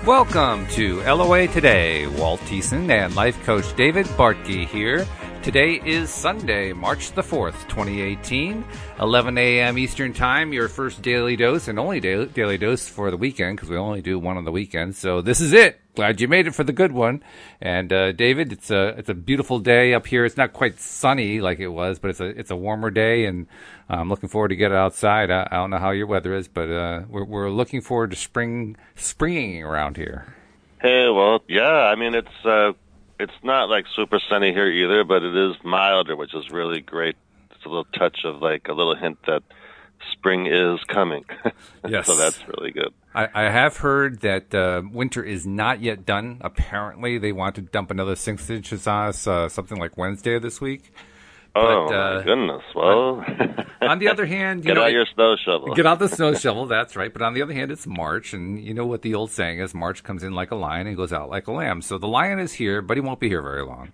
Welcome to LOA Today. Walt Thiessen and life coach David Bartke here. Today is Sunday, March the 4th, 2018, 11 a.m. Eastern Time, your first daily dose and only daily dose for the weekend, because we only do one on the weekend. So this is it. Glad you made it for the good one. And David, it's a beautiful day up here. It's not quite sunny like it was, but it's a warmer day, and I'm looking forward to get out I don't know how your weather is, but we're looking forward to springing around here. Hey, well, yeah. I mean, it's not like super sunny here either, but it is milder, which is really great. It's a little touch of like a little hint that spring is coming. Yes. So that's really good. I have heard that winter is not yet done. Apparently, they want to dump another 6 inches on us, something like Wednesday of this week. Oh, my goodness. Well, on the other hand, get out your snow shovel. Get out the snow shovel, that's right. But on the other hand, it's March, and you know what the old saying is, March comes in like a lion and goes out like a lamb. So the lion is here, but he won't be here very long.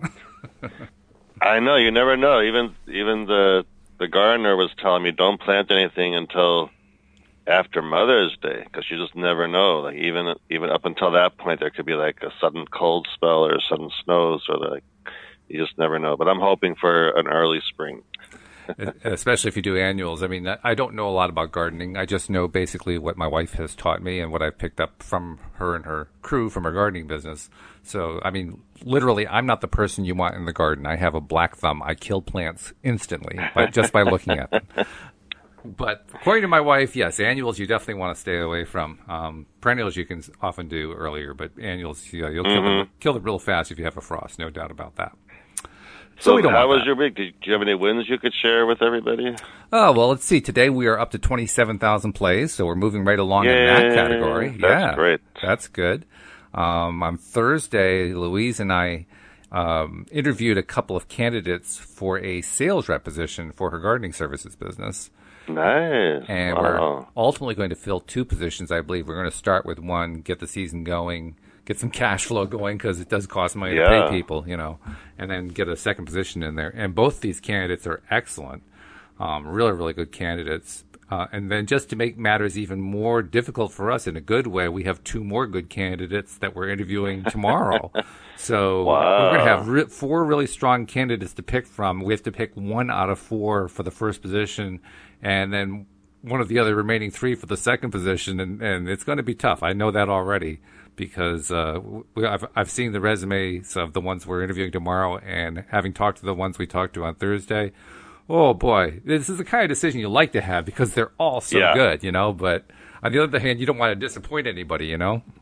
I know, you never know. Even the gardener was telling me don't plant anything until after Mother's Day, because you just never know. Like even up until that point, there could be like a sudden cold spell or sudden snows, or like you just never know. But I'm hoping for an early spring. Especially if you do annuals. I mean, I don't know a lot about gardening. I just know basically what my wife has taught me and what I've picked up from her and her crew from her gardening business. So, I mean, literally, I'm not the person you want in the garden. I have a black thumb. I kill plants instantly just by looking at them. But according to my wife, yes, annuals you definitely want to stay away from. Perennials you can often do earlier, but annuals, you'll kill them real fast if you have a frost, no doubt about that. So how was your week? Did you have any wins you could share with everybody? Oh, well, let's see. Today we are up to 27,000 plays, so we're moving right along in that category. That's great. That's good. On Thursday, Louise and I interviewed a couple of candidates for a sales rep position for her gardening services business. Nice. And we're ultimately going to fill 2 positions, I believe. We're going to start with one, get the season going, get some cash flow going, because it does cost money to pay people, and then get a second position in there. And both these candidates are excellent, really, really good candidates. And then just to make matters even more difficult for us in a good way, we have 2 more good candidates that we're interviewing tomorrow. So we're going to have 4 really strong candidates to pick from. We have to pick 1 out of 4 for the first position, and then one of the other remaining 3 for the second position. And it's going to be tough. I know that already, because I've seen the resumes of the ones we're interviewing tomorrow, and having talked to the ones we talked to on Thursday, oh boy, this is the kind of decision you like to have because they're all so good, But on the other hand, you don't want to disappoint anybody,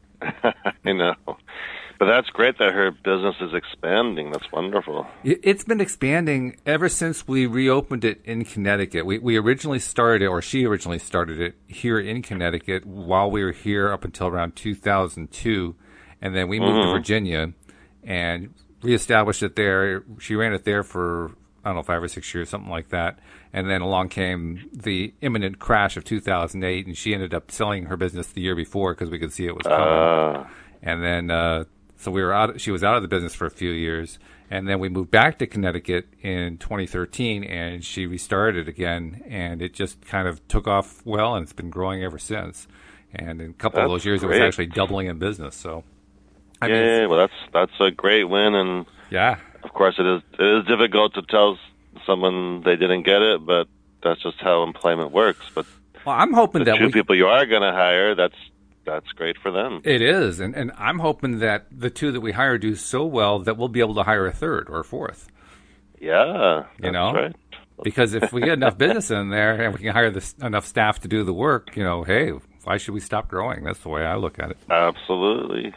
I know. But that's great that her business is expanding. That's wonderful. It's been expanding ever since we reopened it in Connecticut. We originally started it, or she originally started it here in Connecticut while we were here up until around 2002. And then we moved to Virginia and reestablished it there. She ran it there for, I don't know, 5 or 6 years, something like that. And then along came the imminent crash of 2008, and she ended up selling her business the year before because we could see it was coming. And then, so we were out. She was out of the business for a few years, and then we moved back to Connecticut in 2013, and she restarted again, and it just kind of took off well, and it's been growing ever since. And in a couple of those years, it was actually doubling in business. So, I mean, well, that's a great win, and of course, it is difficult to tell someone they didn't get it, but that's just how employment works. But I'm hoping that 2 people you are going to hire, that's great for them. It is, and I'm hoping that the 2 that we hire do so well that we'll be able to hire a 3rd or a 4th. Yeah, that's right. Because if we get enough business in there and we can hire enough staff to do the work, hey, why should we stop growing? That's the way I look at it. Absolutely.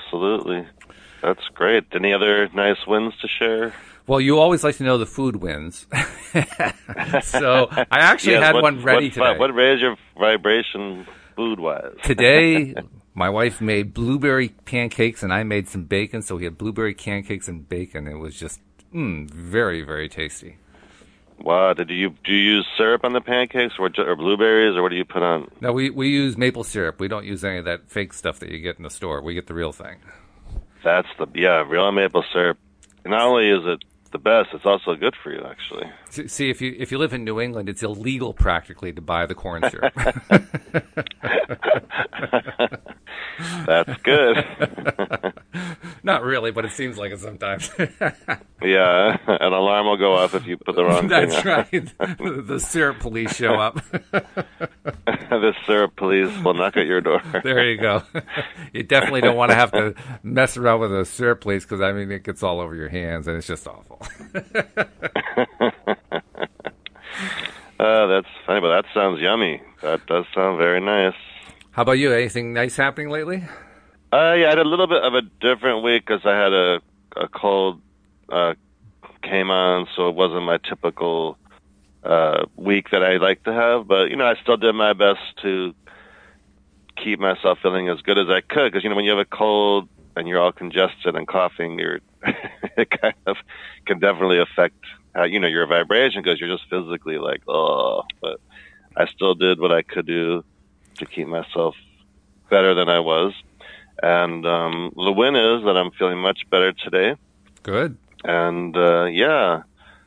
That's great. Any other nice wins to share? Well, you always like to know the food wins. So I actually had one ready today. What raised your vibration food-wise? Today, my wife made blueberry pancakes, and I made some bacon, so we had blueberry pancakes and bacon. It was just very, very tasty. Wow. Do you use syrup on the pancakes or blueberries, or what do you put on? No, we use maple syrup. We don't use any of that fake stuff that you get in the store. We get the real thing. That's real maple syrup. Not only is it the best, it's also good for you, actually. See, if you live in New England, it's illegal practically to buy the corn syrup. That's good. Not really, but it seems like it sometimes. Yeah, an alarm will go off if you put the wrong thing on. That's right. The syrup police show up. The syrup police will knock at your door. There you go. You definitely don't want to have to mess around with a syrup police because, I mean, it gets all over your hands and it's just awful. That's funny, but that sounds yummy. That does sound very nice. How about you? Anything nice happening lately? Yeah, I had a little bit of a different week because I had a cold came on, so it wasn't my typical week that I like to have. But, you know, I still did my best to keep myself feeling as good as I could because, you know, when you have a cold and you're all congested and coughing, it kind of can definitely affect you know, your vibration because you're just physically like, oh. But I still did what I could do to keep myself better than I was. And the win is that I'm feeling much better today. Good. And, yeah.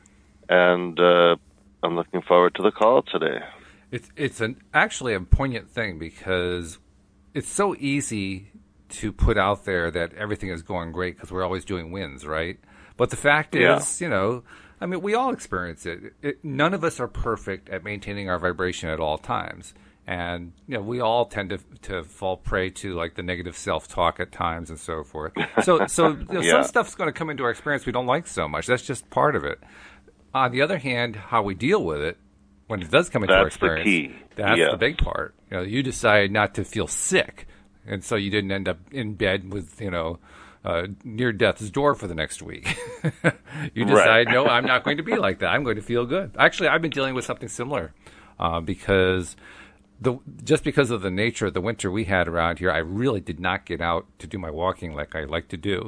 And I'm looking forward to the call today. It's actually a poignant thing because it's so easy to put out there that everything is going great because we're always doing wins, right? But the fact is, you know, I mean, we all experience it. None of us are perfect at maintaining our vibration at all times. And, you know, we all tend to fall prey to, like, the negative self-talk at times and so forth. So you know, some stuff's going to come into our experience we don't like so much. That's just part of it. On the other hand, how we deal with it, when it does come into our experience, the key. That's the big part. You know, you decide not to feel sick, and so you didn't end up in bed with, you know, near death's door for the next week. You decide, no, I'm not going to be like that. I'm going to feel good. Actually, I've been dealing with something similar because just because of the nature of the winter we had around here, I really did not get out to do my walking like I like to do.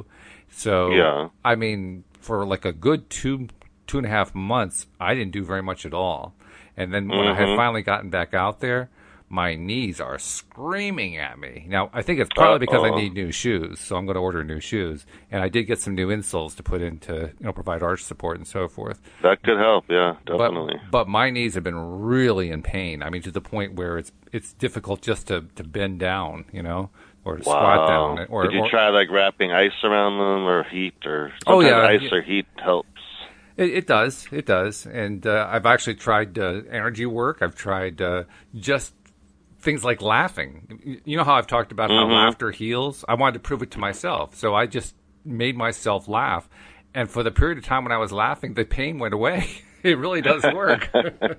So, I mean, for like a good two and a half months, I didn't do very much at all. And then when I had finally gotten back out there, my knees are screaming at me. Now, I think it's partly because I need new shoes, so I'm going to order new shoes. And I did get some new insoles to put in to, you know, provide arch support and so forth. That could help, yeah, definitely. But my knees have been really in pain. I mean, to the point where it's difficult just to bend down, you know, or to squat down. Did you try, like, wrapping ice around them or heat? Or sometimes ice or heat helps. It does. And I've actually tried energy work. I've tried just things like laughing. You know how I've talked about how laughter heals? I wanted to prove it to myself. So I just made myself laugh. And for the period of time when I was laughing, the pain went away. It really does work.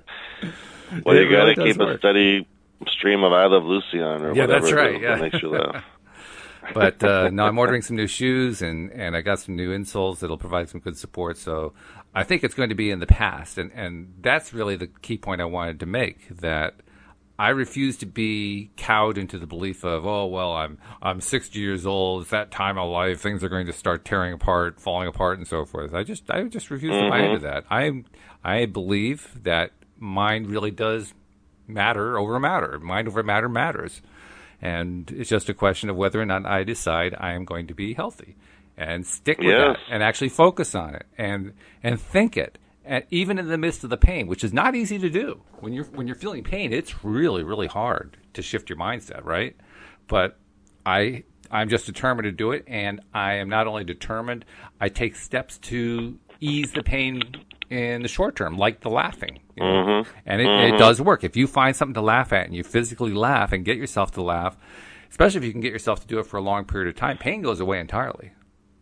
Well, you got to keep a steady stream of I Love Lucy on or whatever. That's right. That makes you laugh. But no, I'm ordering some new shoes, and I got some new insoles that'll provide some good support. So I think it's going to be in the past. And that's really the key point I wanted to make, that I refuse to be cowed into the belief of, oh, well, I'm 60 years old. It's that time of life. Things are going to start tearing apart, falling apart, and so forth. I just refuse to buy into that. I believe that mind really does matter over matter. Mind over matter matters. And it's just a question of whether or not I decide I am going to be healthy and stick with that and actually focus on it and think it. And even in the midst of the pain, which is not easy to do. When you're feeling pain, it's really, really hard to shift your mindset, right? But I'm just determined to do it, and I am not only determined, I take steps to ease the pain in the short term, like the laughing. You know? And it does work. If you find something to laugh at and you physically laugh and get yourself to laugh, especially if you can get yourself to do it for a long period of time, pain goes away entirely.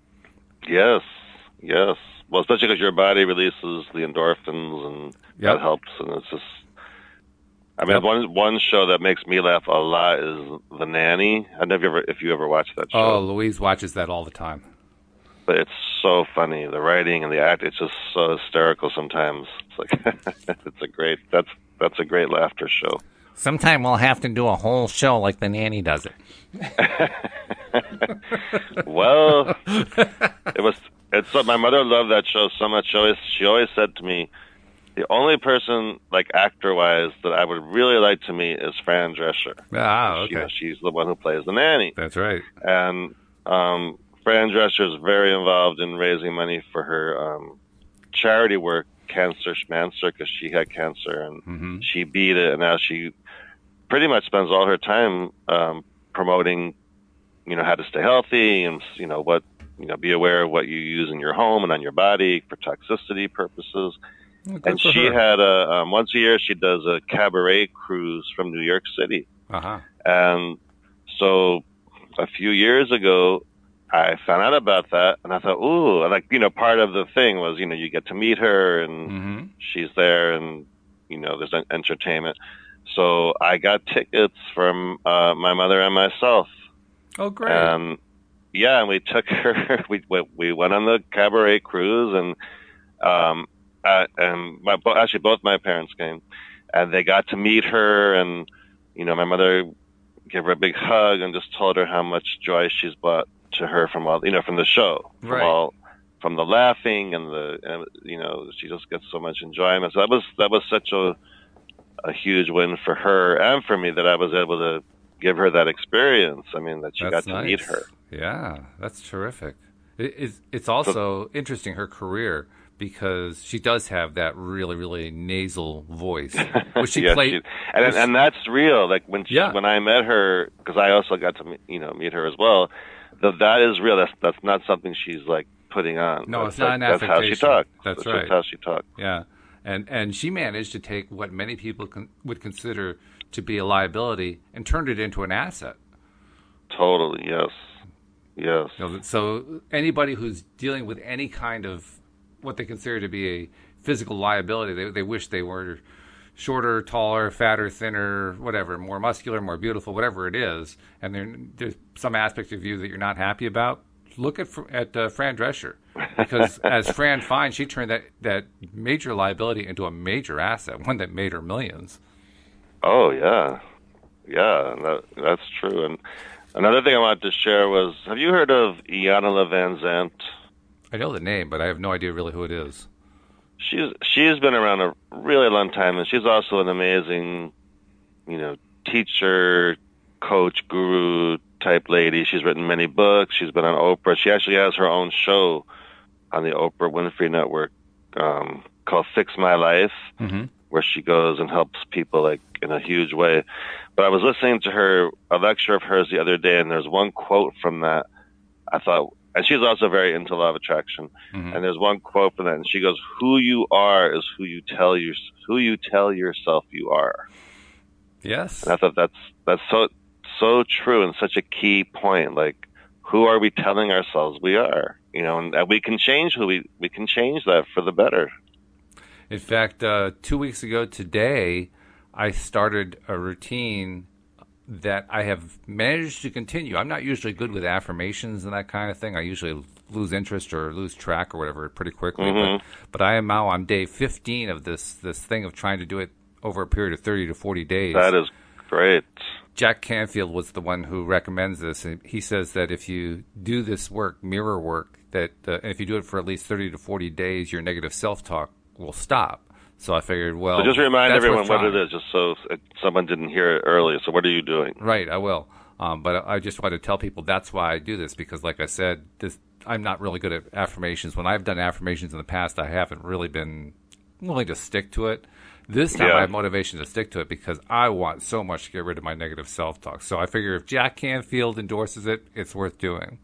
Yes. Well, especially because your body releases the endorphins, and that helps. And it's just, I mean, one show that makes me laugh a lot is The Nanny. I don't know if you ever watched that show. Oh, Louise watches that all the time. But it's so funny. The writing and the act, it's just so hysterical sometimes. It's like that's a great laughter show. Sometime we'll have to do a whole show like The Nanny does it. Well, it's my mother loved that show so much. She always said to me, the only person, like, actor-wise, that I would really like to meet is Fran Drescher. Ah, okay. She's the one who plays the nanny. That's right. And Fran Drescher is very involved in raising money for her charity work, Cancer Schmancer, because she had cancer and she beat it, and now she pretty much spends all her time promoting how to stay healthy and, what, be aware of what you use in your home and on your body for toxicity purposes. And she had once a year, she does a cabaret cruise from New York City. Uh-huh. And so a few years ago, I found out about that, and I thought, ooh, part of the thing was, you get to meet her, and she's there, and, there's an entertainment. So I got tickets from my mother and myself. Oh, great. And we took her, we went on the cabaret cruise, and actually both my parents came, and they got to meet her, and, my mother gave her a big hug and just told her how much joy she's brought to her from all, from the show, from the laughing and she just gets so much enjoyment. So that was such a huge win for her and for me that I was able to give her that experience. I mean, that she got to meet her. Yeah, that's terrific. It's also interesting, her career, because she does have that really, really nasal voice, which she played. And that's real. Like when I met her, because I also got to meet her as well. That is real. That's not something she's like putting on. No, it's not an affectation. That's how she talks. That's right. That's how she talks. Yeah, and she managed to take what many people would consider to be a liability and turned it into an asset. Totally. Yes. Yes. So anybody who's dealing with any kind of what they consider to be a physical liability, they wish they were shorter, taller, fatter, thinner, whatever, more muscular, more beautiful, whatever it is, and there's some aspect of you that you're not happy about, look at Fran Drescher. Because as Fran finds, she turned that major liability into a major asset, one that made her millions. Oh, yeah. Yeah, that's true. And another thing I wanted to share was, have you heard of Iyanla Vanzant? I know the name, but I have no idea really who it is. She's been around a really long time, and she's also an amazing, teacher, coach, guru type lady. She's written many books. She's been on Oprah. She actually has her own show on the Oprah Winfrey Network called Fix My Life, where she goes and helps people like in a huge way. But I was listening to a lecture of hers the other day, and there's one quote from that I thought. And she's also very into law of attraction. And there's one quote from that, and she goes, "Who you are is who you tell yourself you are." Yes. And I thought that's so true and such a key point. Like, who are we telling ourselves we are? And we can change we can change that for the better. In fact, 2 weeks ago today, I started a routine that I have managed to continue. I'm not usually good with affirmations and that kind of thing. I usually lose interest or lose track or whatever pretty quickly. But I am now on day 15 of this thing of trying to do it over a period of 30 to 40 days. That is great. Jack Canfield was the one who recommends this. And he says that if you do this work, mirror work, that and if you do it for at least 30 to 40 days, your negative self-talk will stop. So I figured, well... So just remind everyone what it is, just so someone didn't hear it earlier. So what are you doing? Right, I will. But I just wanted to tell people that's why I do this, because like I said, I'm not really good at affirmations. When I've done affirmations in the past, I haven't really been willing to stick to it. This time I have motivation to stick to it because I want so much to get rid of my negative self-talk. So I figure if Jack Canfield endorses it, it's worth doing.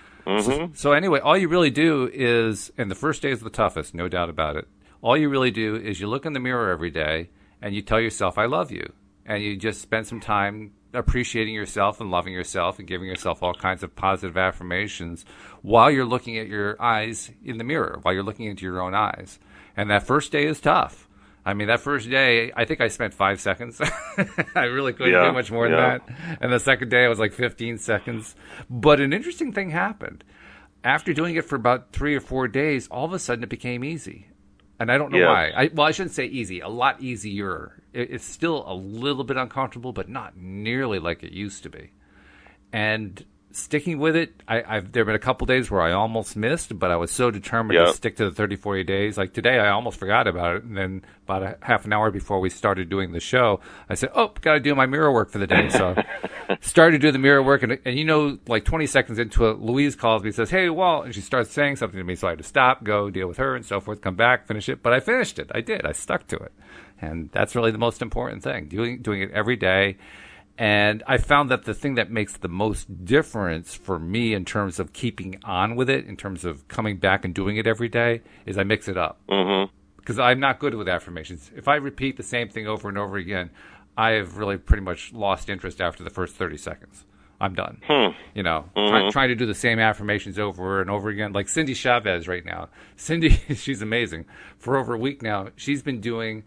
So anyway, all you really do is, and the first day is the toughest, no doubt about it, all you really do is you look in the mirror every day and you tell yourself, I love you. And you just spend some time appreciating yourself and loving yourself and giving yourself all kinds of positive affirmations while you're looking at your eyes in the mirror, while you're looking into your own eyes. And that first day is tough. I mean, that first day, I think I spent 5 seconds. I really couldn't do much more than that. And the second day, I was like 15 seconds. But an interesting thing happened. After doing it for about 3 or 4 days, all of a sudden it became easy. And I don't know why. I shouldn't say easy. A lot easier. It's still a little bit uncomfortable, but not nearly like it used to be. And sticking with it, there have been a couple days where I almost missed, but I was so determined to stick to the 30, 40 days. Like today, I almost forgot about it. And then about a half an hour before we started doing the show, I said, got to do my mirror work for the day. So started to do the mirror work. And like 20 seconds into it, Louise calls me and says, hey, Walt. And she starts saying something to me. So I had to stop, go deal with her and so forth, come back, finish it. But I finished it. I did. I stuck to it. And that's really the most important thing, doing it every day. And I found that the thing that makes the most difference for me in terms of keeping on with it, in terms of coming back and doing it every day, is I mix it up. Mm-hmm. Because I'm not good with affirmations. If I repeat the same thing over and over again, I have really pretty much lost interest after the first 30 seconds. I'm done. You know, trying to do the same affirmations over and over again. Like Cindy Chavez right now. Cindy, she's amazing. For over a week now, she's been doing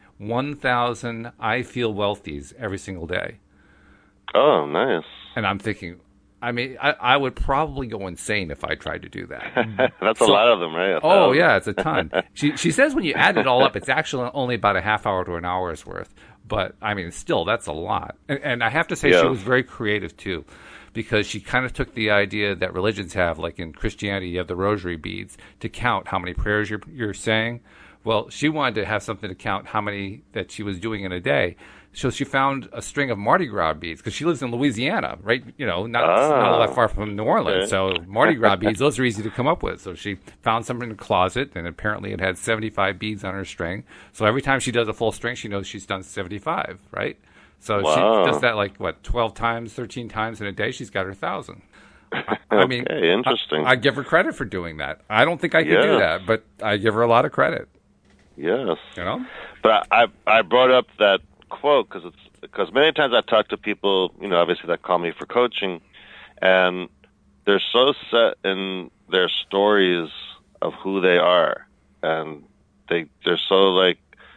1,000 I feel wealthies every single day. Oh, nice. And I'm thinking, I mean, I would probably go insane if I tried to do that. That's a lot of them, right? Oh, yeah, it's a ton. She says when you add it all up, it's actually only about a half hour to an hour's worth. But, I mean, still, that's a lot. And I have to say, she was very creative, too, because she kind of took the idea that religions have, like in Christianity, you have the rosary beads to count how many prayers you're saying. Well, she wanted to have something to count how many that she was doing in a day. So she found a string of Mardi Gras beads because she lives in Louisiana, right? You know, not all that far from New Orleans. So Mardi Gras beads, those are easy to come up with. So she found some in the closet, and apparently it had 75 beads on her string. So every time she does a full string, she knows she's done 75, right? So she does that like, 12 times, 13 times in a day. She's got her 1,000. I mean, interesting. I give her credit for doing that. I don't think I could do that, but I give her a lot of credit. Yes. You know? But I brought up that quote because many times I talk to people, you know, obviously that call me for coaching, and they're so set in their stories of who they are, and they're so like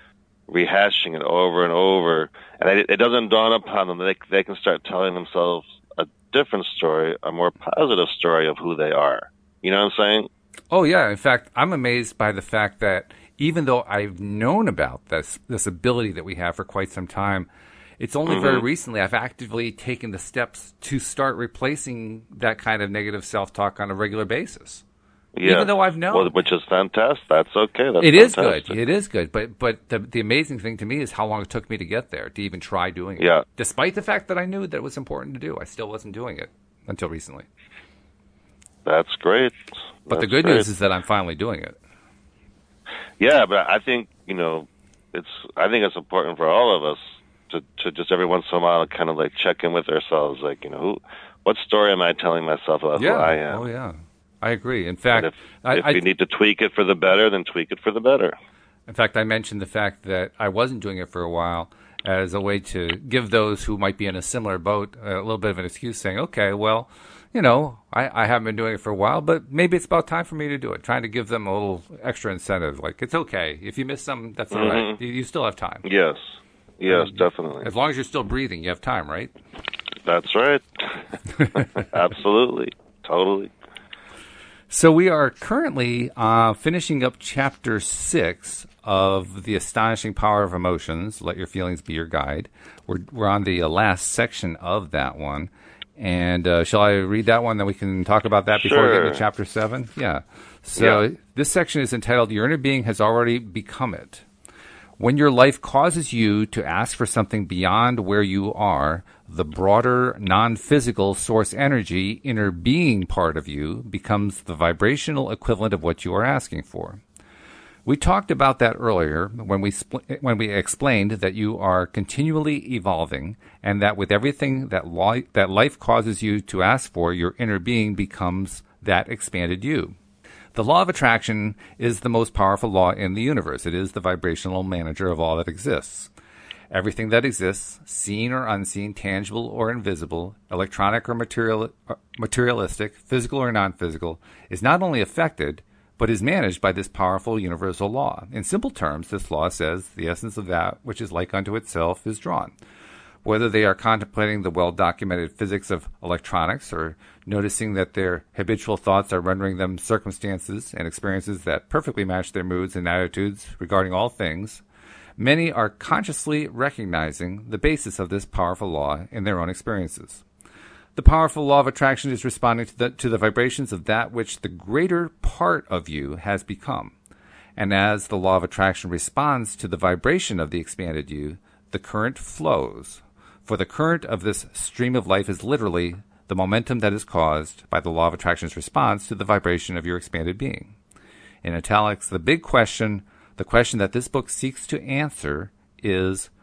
rehashing it over and over, and it doesn't dawn upon them that they can start telling themselves a different story, a more positive story of who they are. You know what I'm saying? Oh yeah. In fact, I'm amazed by the fact that even though I've known about this ability that we have for quite some time, it's only very recently I've actively taken the steps to start replacing that kind of negative self-talk on a regular basis. Yeah. Even though I've known. Well, which is fantastic. That's okay. It is good. It is good. But the amazing thing to me is how long it took me to get there, to even try doing it. Yeah. Despite the fact that I knew that it was important to do, I still wasn't doing it until recently. That's great. But the good news is that I'm finally doing it. Yeah, but I think, you know, I think it's important for all of us to just every once in a while kind of like check in with ourselves, like, you know, what story am I telling myself about who I am? Oh, yeah. I agree. In fact, if you need to tweak it for the better, then tweak it for the better. In fact, I mentioned the fact that I wasn't doing it for a while as a way to give those who might be in a similar boat a little bit of an excuse, saying, okay, well, you know, I haven't been doing it for a while, but maybe it's about time for me to do it. Trying to give them a little extra incentive. Like, it's okay. If you miss some, that's all right. You still have time. Yes. Yes, definitely. As long as you're still breathing, you have time, right? That's right. Absolutely. Totally. So we are currently finishing up Chapter 6 of The Astonishing Power of Emotions, Let Your Feelings Be Your Guide. We're on the last section of that one. And shall I read that one, then we can talk about that before we get into Chapter 7? Yeah. So this section is entitled, Your Inner Being Has Already Become It. When your life causes you to ask for something beyond where you are, the broader, non-physical source energy, inner being part of you, becomes the vibrational equivalent of what you are asking for. We talked about that earlier when we explained that you are continually evolving and that with everything that life causes you to ask for, your inner being becomes that expanded you. The law of attraction is the most powerful law in the universe. It is the vibrational manager of all that exists. Everything that exists, seen or unseen, tangible or invisible, electronic or materialistic, physical or non-physical, is not only affected, but is managed by this powerful universal law. In simple terms, this law says the essence of that which is like unto itself is drawn. Whether they are contemplating the well-documented physics of electronics or noticing that their habitual thoughts are rendering them circumstances and experiences that perfectly match their moods and attitudes regarding all things, many are consciously recognizing the basis of this powerful law in their own experiences. The powerful law of attraction is responding to the vibrations of that which the greater part of you has become. And as the law of attraction responds to the vibration of the expanded you, the current flows. For the current of this stream of life is literally the momentum that is caused by the law of attraction's response to the vibration of your expanded being. In italics, the big question, the question that this book seeks to answer is,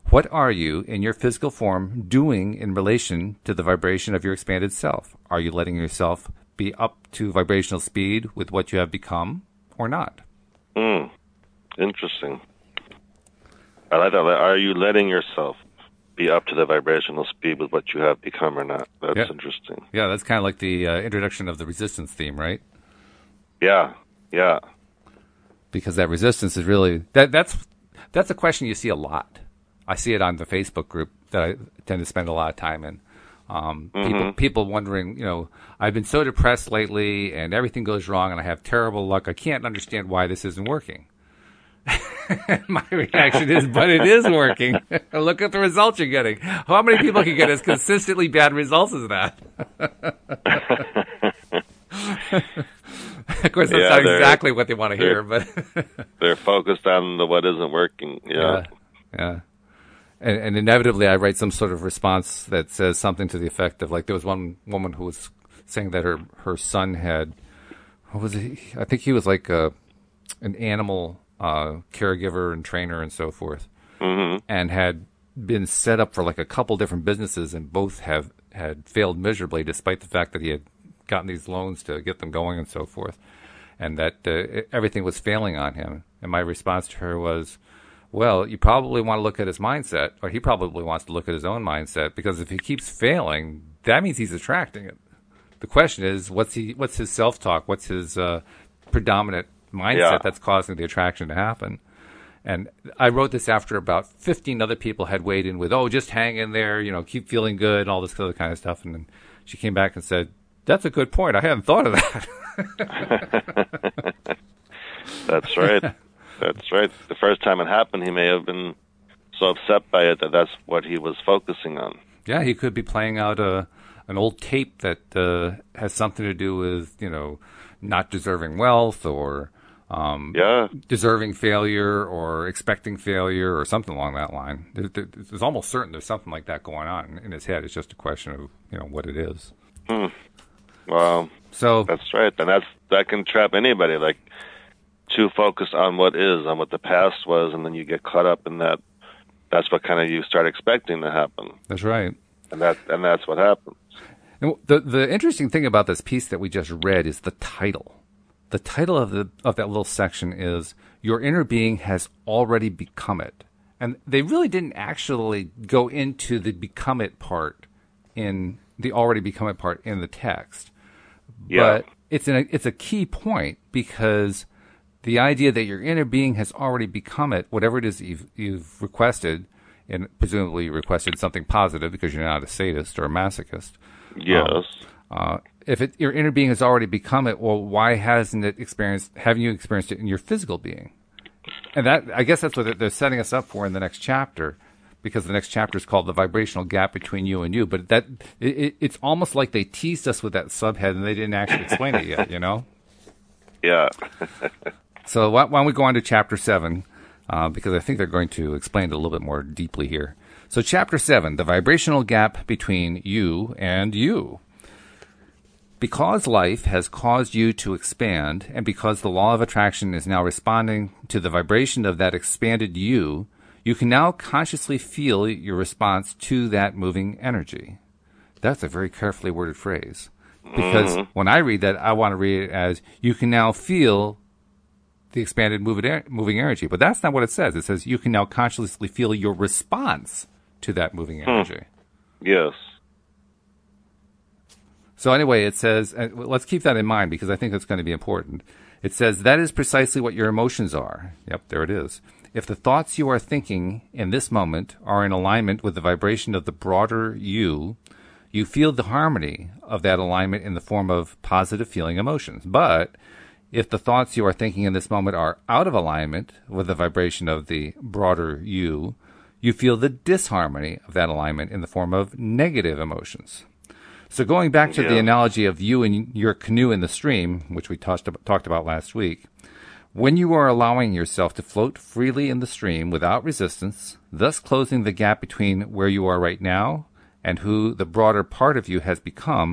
What are you in your physical form doing in relation to the vibration of your expanded self? Are you letting yourself be up to vibrational speed with what you have become or not? Interesting. I like that. Are you letting yourself be up to the vibrational speed with what you have become or not? That's interesting. Yeah, that's kind of like the introduction of the resistance theme, right? Yeah. Because that resistance is really that's a question you see a lot. I see it on the Facebook group that I tend to spend a lot of time in. People wondering, I've been so depressed lately and everything goes wrong and I have terrible luck. I can't understand why this isn't working. My reaction is, but it is working. Look at the results you're getting. How many people can get as consistently bad results as that? Of course, that's not exactly what they want to hear, but they're focused on the what isn't working. Yeah. And inevitably, I write some sort of response that says something to the effect of, like, there was one woman who was saying that her son had, what was he? I think he was like an animal caregiver and trainer and so forth, and had been set up for like a couple different businesses, and both had failed miserably, despite the fact that he had gotten these loans to get them going and so forth, and that everything was failing on him. And my response to her was, well, you probably want to look at his mindset, or he probably wants to look at his own mindset, because if he keeps failing, that means he's attracting it. The question is, what's his self-talk? What's his predominant mindset that's causing the attraction to happen? And I wrote this after about 15 other people had weighed in with, just hang in there, keep feeling good, and all this other kind of stuff. And then she came back and said, that's a good point. I hadn't thought of that. That's right. That's right. The first time it happened, he may have been so upset by it that's what he was focusing on. Yeah, he could be playing out an old tape that has something to do with, not deserving wealth, or deserving failure, or expecting failure, or something along that line. There's almost certain there's something like that going on in his head. It's just a question of, what it is. Well, so that's right. And that can trap anybody, like, too focused on what is, on what the past was, and then you get caught up in that. That's what kind of you start expecting to happen. That's right. And that's what happens. And the interesting thing about this piece that we just read is the title. The title of that little section is "Your Inner Being Has Already Become It," and they really didn't actually go into the "become it" part in the "already become it" part in the text. Yeah. But it's a key point, because the idea that your inner being has already become it, whatever it is you've requested, and presumably you requested something positive because you're not a sadist or a masochist. Yes. If your inner being has already become it, well, why haven't you experienced it in your physical being? And I guess that's what they're setting us up for in the next chapter, because the next chapter is called "The Vibrational Gap Between You and You." But it's almost like they teased us with that subhead and they didn't actually explain it yet, Yeah. So why don't we go on to Chapter 7, because I think they're going to explain it a little bit more deeply here. So Chapter 7, the vibrational gap between you and you. Because life has caused you to expand, and because the law of attraction is now responding to the vibration of that expanded you can now consciously feel your response to that moving energy. That's a very carefully worded phrase. Because when I read that, I want to read it as, you can now feel the expanded moving energy. But that's not what it says. It says you can now consciously feel your response to that moving energy. Yes. So anyway, it says, let's keep that in mind, because I think that's going to be important. It says, that is precisely what your emotions are. Yep, there it is. If the thoughts you are thinking in this moment are in alignment with the vibration of the broader you feel the harmony of that alignment in the form of positive feeling emotions. But if the thoughts you are thinking in this moment are out of alignment with the vibration of the broader you feel the disharmony of that alignment in the form of negative emotions. So going back to the analogy of you and your canoe in the stream, which we talked about last week, when you are allowing yourself to float freely in the stream without resistance, thus closing the gap between where you are right now and who the broader part of you has become,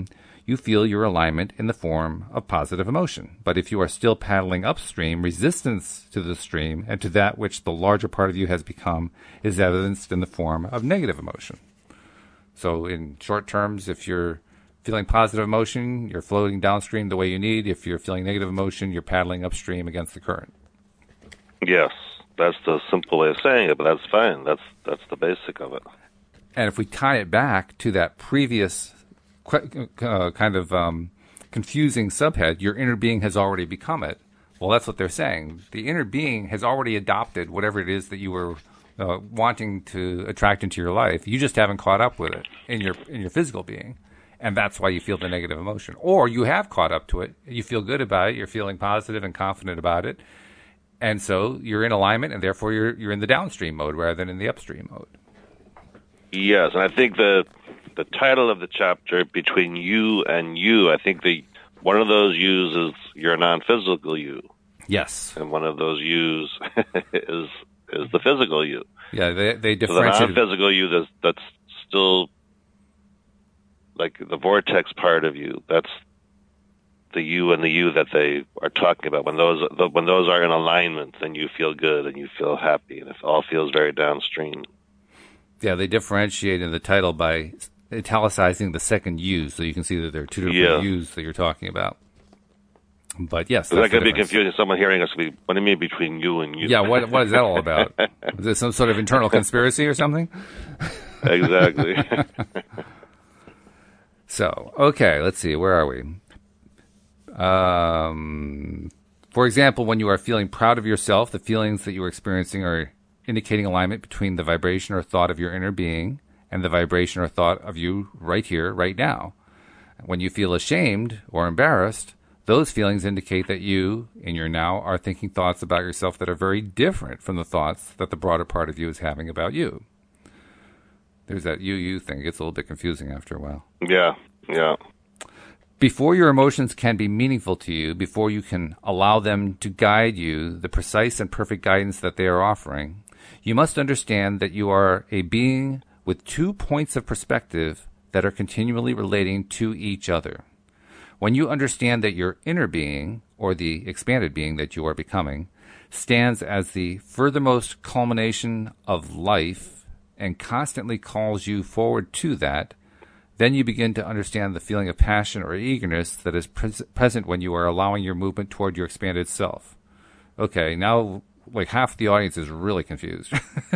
you feel your alignment in the form of positive emotion. But if you are still paddling upstream, resistance to the stream and to that which the larger part of you has become is evidenced in the form of negative emotion. So in short terms, if you're feeling positive emotion, you're floating downstream the way you need. If you're feeling negative emotion, you're paddling upstream against the current. Yes, that's the simple way of saying it, but that's fine. That's the basic of it. And if we tie it back to that previous kind of confusing subhead, your inner being has already become it. Well, that's what they're saying. The inner being has already adopted whatever it is that you were wanting to attract into your life. You just haven't caught up with it in your physical being, and that's why you feel the negative emotion. Or you have caught up to it. You feel good about it. You're feeling positive and confident about it, and so you're in alignment, and therefore you're in the downstream mode rather than in the upstream mode. Yes, and I think the title of the chapter, Between You and You, I think one of those yous is your non-physical you. Yes. And one of those yous is the physical you. Yeah, they differentiate. So the non-physical you that's still like the vortex part of you. That's the you and the you that they are talking about. When those are in alignment, then you feel good and you feel happy, and it all feels very downstream. Yeah, they differentiate in the title by italicizing the second you, so you can see that there are two different yous that you're talking about. But yes, that could be confusing. Someone hearing us could be, what do you mean between you and you? Yeah, what is that all about? Is this some sort of internal conspiracy or something? Exactly. So, okay, let's see. Where are we? For example, when you are feeling proud of yourself, the feelings that you are experiencing are indicating alignment between the vibration or thought of your inner being and the vibration or thought of you right here, right now. When you feel ashamed or embarrassed, those feelings indicate that you, in your now, are thinking thoughts about yourself that are very different from the thoughts that the broader part of you is having about you. There's that you thing. It gets a little bit confusing after a while. Yeah. Before your emotions can be meaningful to you, before you can allow them to guide you, the precise and perfect guidance that they are offering, you must understand that you are a being with 2 points of perspective that are continually relating to each other. When you understand that your inner being, or the expanded being that you are becoming, stands as the furthermost culmination of life and constantly calls you forward to that, then you begin to understand the feeling of passion or eagerness that is present when you are allowing your movement toward your expanded self. Okay, now like half the audience is really confused.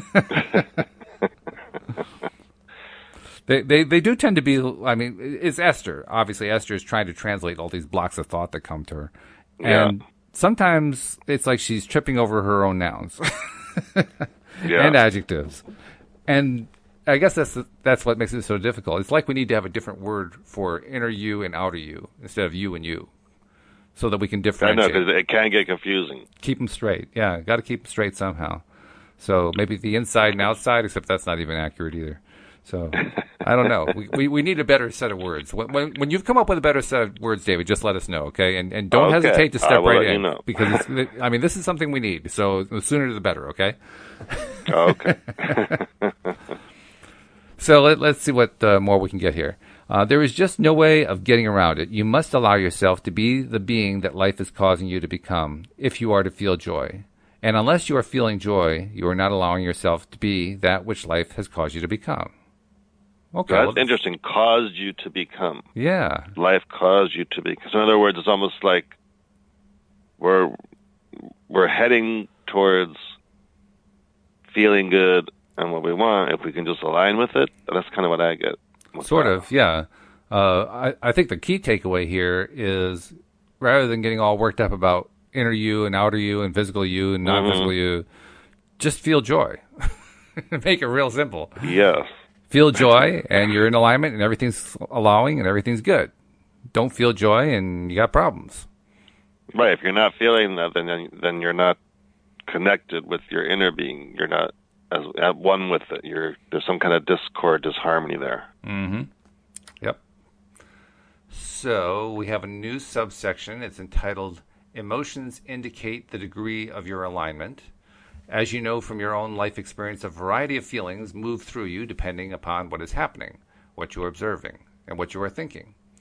They do tend to be, I mean, it's Esther. Obviously, Esther is trying to translate all these blocks of thought that come to her. And sometimes it's like she's tripping over her own nouns and adjectives. And I guess that's what makes it so difficult. It's like we need to have a different word for inner you and outer you instead of you and you, so that we can differentiate. I know, because it can get confusing. Keep them straight. Yeah, got to keep them straight somehow. So maybe the inside and outside, except that's not even accurate either. So I don't know. We need a better set of words. When you've come up with a better set of words, David, just let us know, okay? And don't hesitate to step right in, because this is something we need. So the sooner the better, okay? Okay. So let's see what more we can get here. There is just no way of getting around it. You must allow yourself to be the being that life is causing you to become if you are to feel joy. And unless you are feeling joy, you are not allowing yourself to be that which life has caused you to become. Okay, that's interesting. Caused you to become. Yeah. Life caused you to become. So in other words, it's almost like we're heading towards feeling good and what we want. If we can just align with it, that's kind of what I get. Sort of, yeah. I think the key takeaway here is, rather than getting all worked up about inner you and outer you and physical you and non-physical you, just feel joy. Make it real simple. Yes. Feel joy, and you're in alignment, and everything's allowing, and everything's good. Don't feel joy, and you got problems. Right. If you're not feeling that, then you're not connected with your inner being. You're not at one with it. There's some kind of discord, disharmony there. Mm-hmm. Yep. So we have a new subsection. It's entitled Emotions Indicate the Degree of Your Alignment. As you know from your own life experience, a variety of feelings move through you depending upon what is happening, what you are observing, and what you are thinking.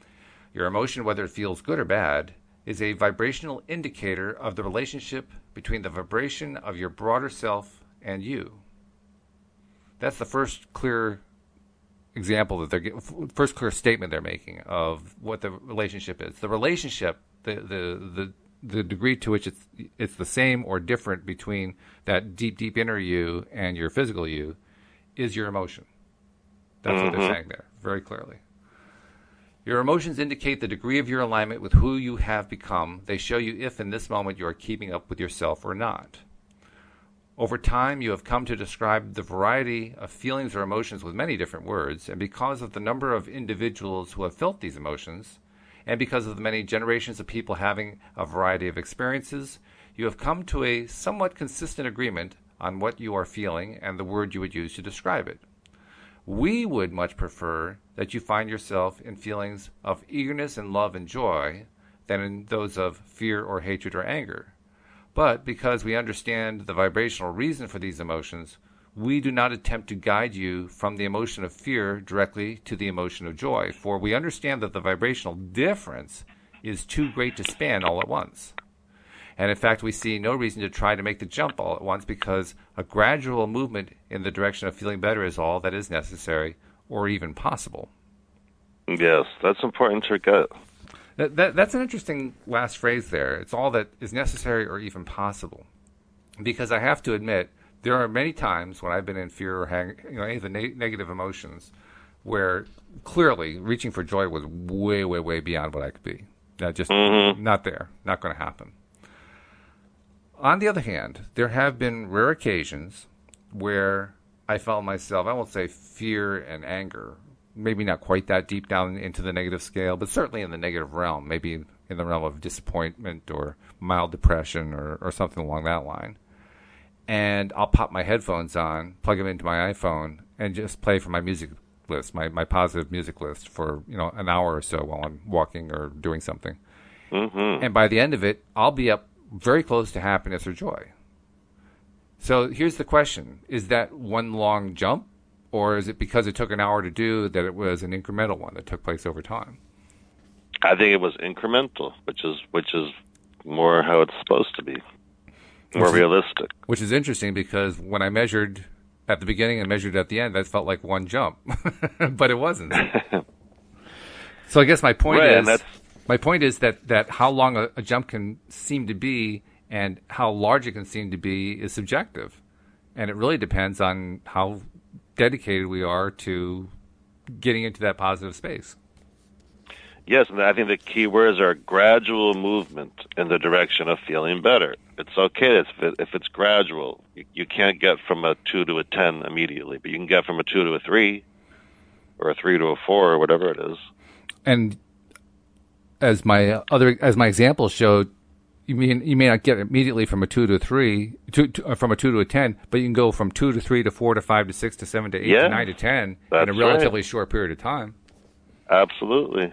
Your emotion, whether it feels good or bad, is a vibrational indicator of the relationship between the vibration of your broader self and you. That's the first clear example that first clear statement they're making of what the relationship is. The relationship, the degree to which it's the same or different between that deep inner you and your physical you, is your emotion. That's what they're saying there, very clearly. Your emotions indicate the degree of your alignment with who you have become. They show you if in this moment you are keeping up with yourself or not. Over time, you have come to describe the variety of feelings or emotions with many different words, and because of the number of individuals who have felt these emotions, and because of the many generations of people having a variety of experiences, you have come to a somewhat consistent agreement on what you are feeling and the word you would use to describe it. We would much prefer that you find yourself in feelings of eagerness and love and joy than in those of fear or hatred or anger. But because we understand the vibrational reason for these emotions, we do not attempt to guide you from the emotion of fear directly to the emotion of joy, for we understand that the vibrational difference is too great to span all at once. And in fact, we see no reason to try to make the jump all at once, because a gradual movement in the direction of feeling better is all that is necessary or even possible. Yes, that's important to get. That's an interesting last phrase there. It's all that is necessary or even possible. Because I have to admit, there are many times when I've been in fear or any of the negative emotions where clearly reaching for joy was way, way, way beyond what I could be. Just not there, not going to happen. On the other hand, there have been rare occasions where I felt myself, I won't say fear and anger, maybe not quite that deep down into the negative scale, but certainly in the negative realm, maybe in the realm of disappointment or mild depression or something along that line. And I'll pop my headphones on, plug them into my iPhone, and just play from my music list, my positive music list for an hour or so while I'm walking or doing something. And by the end of it, I'll be up very close to happiness or joy. So here's the question. Is that one long jump, or is it because it took an hour to do that it was an incremental one that took place over time? I think it was incremental, which is more how it's supposed to be, more realistic. Which is interesting, because when I measured at the beginning and measured at the end, that felt like one jump, but it wasn't. So I guess my point is that how long a jump can seem to be and how large it can seem to be is subjective. And it really depends on how dedicated we are to getting into that positive space. Yes, and I think the key words are gradual movement in the direction of feeling better. It's okay if it's gradual. You can't get from a 2 to a 10 immediately, but you can get from a 2 to a 3 or a 3 to a 4 or whatever it is. And as my example showed, you may not get immediately from a 2 to a 3, from a 2 to a 10, but you can go from 2 to 3 to 4 to 5 to 6 to 7 to 8 to 9 to 10 in a relatively short period of time. Absolutely.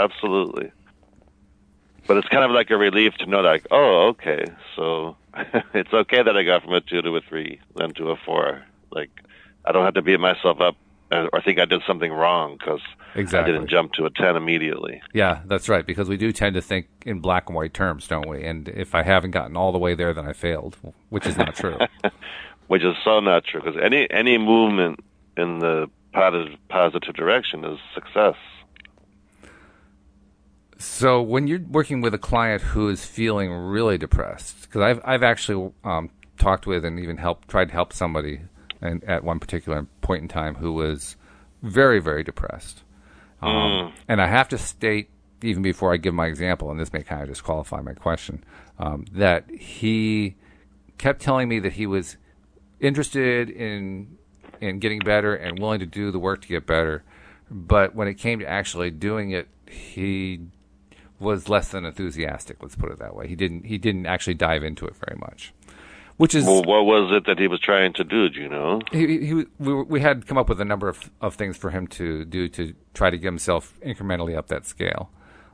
But it's kind of like a relief to know, like, oh, okay, so it's okay that I got from a 2 to a 3, then to a 4. Like, I don't have to beat myself up or think I did something wrong because I didn't jump to a 10 immediately. Yeah, that's right, because we do tend to think in black and white terms, don't we? And if I haven't gotten all the way there, then I failed, which is not true. Which is so not true, because any movement in the positive direction is success. So when you're working with a client who is feeling really depressed, because I've actually talked with and even tried to help somebody at one particular point in time who was very, very depressed. And I have to state, even before I give my example, and this may kind of disqualify my question, that he kept telling me that he was interested in getting better and willing to do the work to get better. But when it came to actually doing it, he was less than enthusiastic, let's put it that way. He didn't actually dive into it very much. Which is, well, what was it that he was trying to do? Do you know? We had come up with a number of things for him to do to try to get himself incrementally up that scale.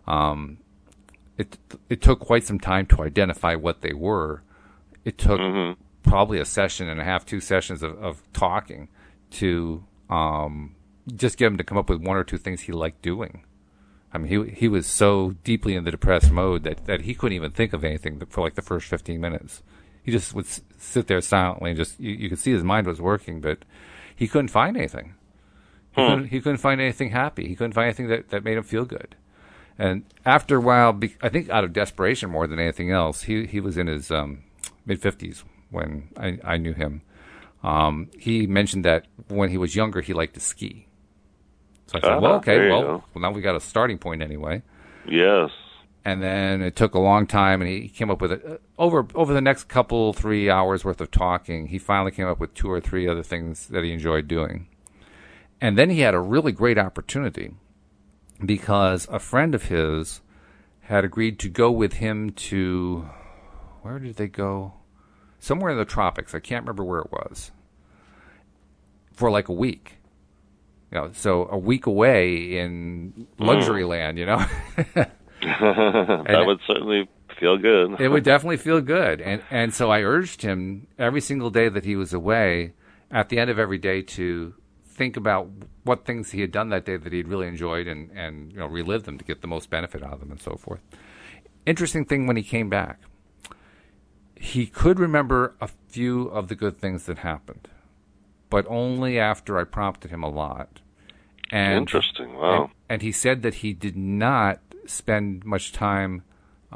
It took quite some time to identify what they were. It took probably a session and a half, 2 sessions of talking to just get him to come up with 1 or 2 things he liked doing. I mean, he was so deeply in the depressed mode that he couldn't even think of anything for like the first 15 minutes. He just would sit there silently and just, you could see his mind was working, but he couldn't find anything. He couldn't find anything happy. He couldn't find anything that made him feel good. And after a while, I think out of desperation more than anything else, he was in his mid-50s when I knew him. He mentioned that when he was younger, he liked to ski. So I said, well, okay, well, now we got a starting point anyway. Yes. And then it took a long time, and he came up with it. Over the next 3 hours worth of talking, he finally came up with 2 or 3 other things that he enjoyed doing. And then he had a really great opportunity because a friend of his had agreed to go with him to, where did they go? Somewhere in the tropics. I can't remember where it was. For like a week. You know, so a week away in luxury land, you know. That would certainly feel good. It would definitely feel good. And so I urged him every single day that he was away, at the end of every day, to think about what things he had done that day that he'd really enjoyed and relive them to get the most benefit out of them and so forth. Interesting thing, when he came back, he could remember a few of the good things that happened, but only after I prompted him a lot. And, interesting. Wow. And he said that he did not spend much time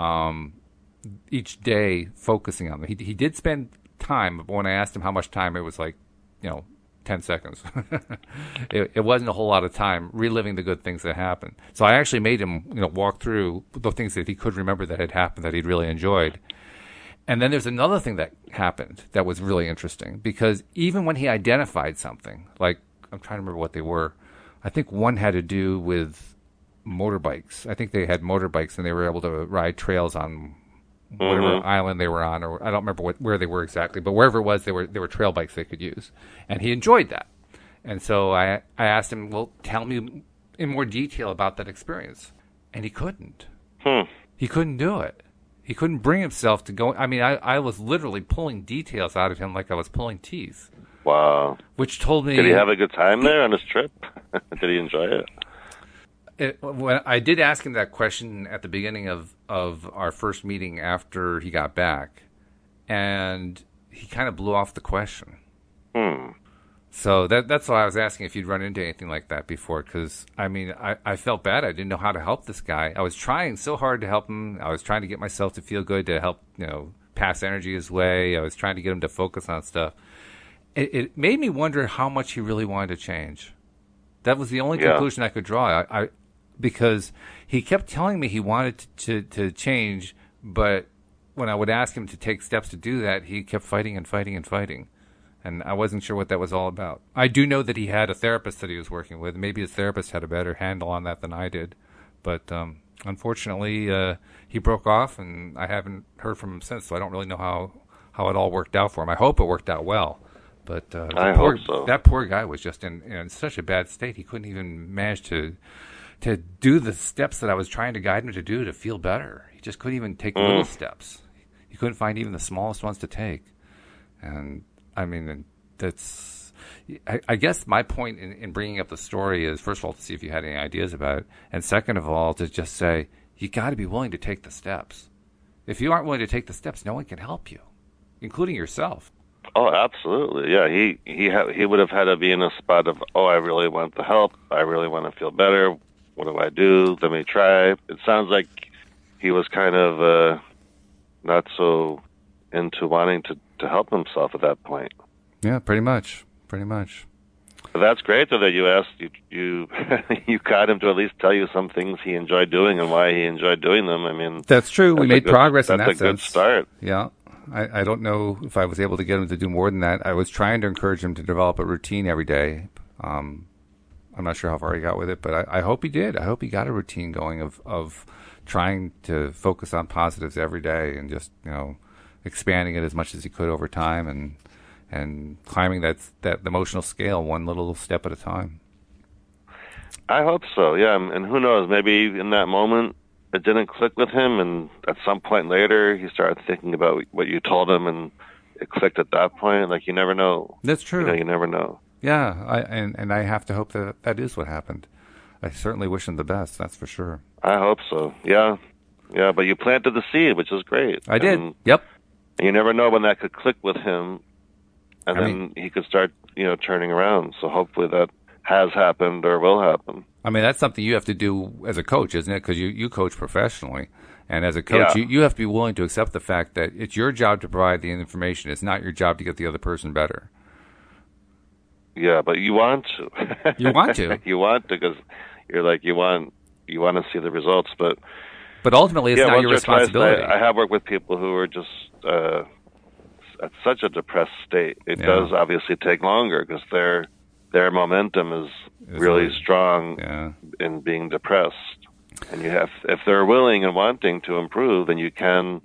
each day focusing on them. He did spend time, but when I asked him how much time, it was like, 10 seconds. It wasn't a whole lot of time reliving the good things that happened. So I actually made him, walk through the things that he could remember that had happened that he'd really enjoyed. And then there's another thing that happened that was really interesting, because even when he identified something, like, I'm trying to remember what they were. I think one had to do with motorbikes. I think they had motorbikes and they were able to ride trails on whatever island they were on, or I don't remember where they were exactly, but wherever it was, they were trail bikes they could use. And he enjoyed that. And so I asked him, well, tell me in more detail about that experience. And he couldn't. He couldn't do it. He couldn't bring himself to go. I mean, I was literally pulling details out of him like I was pulling teeth. Wow. Which told me... Did he have a good time there on his trip? Did he enjoy it? When I did ask him that question at the beginning of our first meeting after he got back, and he kind of blew off the question. So that's why I was asking if you'd run into anything like that before, because, I mean, I felt bad. I didn't know how to help this guy. I was trying so hard to help him. I was trying to get myself to feel good, to help, pass energy his way. I was trying to get him to focus on stuff. It made me wonder how much he really wanted to change. That was the only conclusion I could draw. Because he kept telling me he wanted to change, but when I would ask him to take steps to do that, he kept fighting and fighting and fighting. And I wasn't sure what that was all about. I do know that he had a therapist that he was working with. Maybe his therapist had a better handle on that than I did. But unfortunately, he broke off, and I haven't heard from him since, so I don't really know how it all worked out for him. I hope it worked out well. But I hope so. That poor guy was just in such a bad state, he couldn't even manage to do the steps that I was trying to guide him to do to feel better. He just couldn't even take little steps. He couldn't find even the smallest ones to take. And, I mean, that's... I guess my point in bringing up the story is, first of all, to see if you had any ideas about it, and second of all, to just say, you got to be willing to take the steps. If you aren't willing to take the steps, no one can help you, including yourself. Oh, absolutely. Yeah, he would have had to be in a spot of, I really want the help. I really want to feel better. What do I do? Let me try. It sounds like he was kind of not so into wanting to help himself at that point. Yeah, pretty much. But that's great, though, that you asked, you got him to at least tell you some things he enjoyed doing and why he enjoyed doing them. I mean, that's true. We made progress in that sense. That's a good start. Yeah. I don't know if I was able to get him to do more than that. I was trying to encourage him to develop a routine every day. I'm not sure how far he got with it, but I hope he did. I hope he got a routine going of trying to focus on positives every day and just, expanding it as much as he could over time and climbing that emotional scale one little step at a time. I hope so, yeah. And who knows, maybe in that moment it didn't click with him, and at some point later he started thinking about what you told him, and it clicked at that point. Like, you never know. That's true. You never know. Yeah, and I have to hope that is what happened. I certainly wish them the best. That's for sure. I hope so. Yeah. Yeah, but you planted the seed, which is great. I did. Yep. And you never know when that could click with him, and then he could start, turning around. So hopefully that has happened or will happen. I mean, that's something you have to do as a coach, isn't it? Because you coach professionally. And as a coach, you have to be willing to accept the fact that it's your job to provide the information. It's not your job to get the other person better. Yeah, but you want to. You want to. You want to, because you're like, you want to see the results. But ultimately, it's not your responsibility. I have worked with people who are just at such a depressed state. It does obviously take longer because their momentum is really strong in being depressed. And if they're willing and wanting to improve, then you can,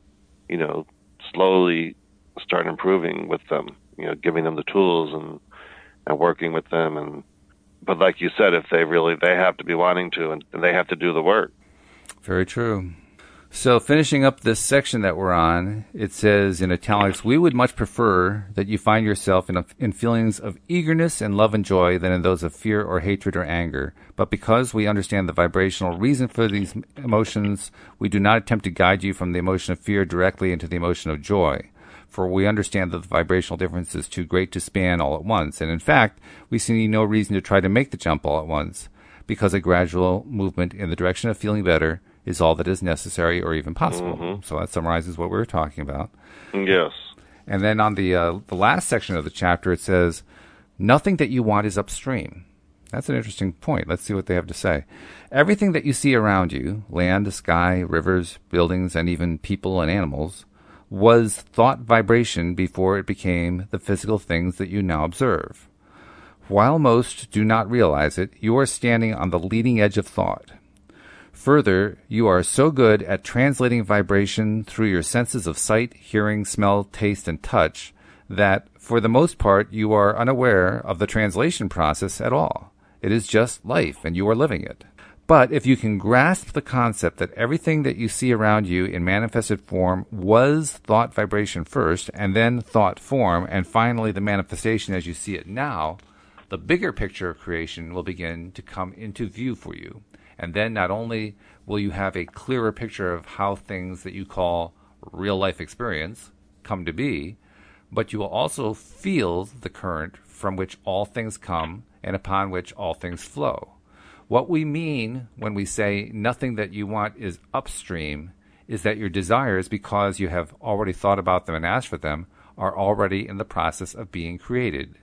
slowly start improving with them, giving them the tools and working with them. But like you said, if they have to be wanting to, and they have to do the work. Very true. So finishing up this section that we're on, it says in italics, we would much prefer that you find yourself in feelings of eagerness and love and joy than in those of fear or hatred or anger. But because we understand the vibrational reason for these emotions, we do not attempt to guide you from the emotion of fear directly into the emotion of joy. For we understand that the vibrational difference is too great to span all at once. And in fact, we see no reason to try to make the jump all at once, because a gradual movement in the direction of feeling better is all that is necessary or even possible. Mm-hmm. So that summarizes what we were talking about. Yes. And then on the last section of the chapter, it says, nothing that you want is upstream. That's an interesting point. Let's see what they have to say. Everything that you see around you, land, sky, rivers, buildings, and even people and animals, was thought vibration before it became the physical things that you now observe. While most do not realize it, you are standing on the leading edge of thought. Further, you are so good at translating vibration through your senses of sight, hearing, smell, taste, and touch that, for the most part, you are unaware of the translation process at all. It is just life, and you are living it. But if you can grasp the concept that everything that you see around you in manifested form was thought vibration first, and then thought form, and finally the manifestation as you see it now, the bigger picture of creation will begin to come into view for you. And then not only will you have a clearer picture of how things that you call real-life experience come to be, but you will also feel the current from which all things come and upon which all things flow. What we mean when we say nothing that you want is upstream is that your desires, because you have already thought about them and asked for them, are already in the process of being created.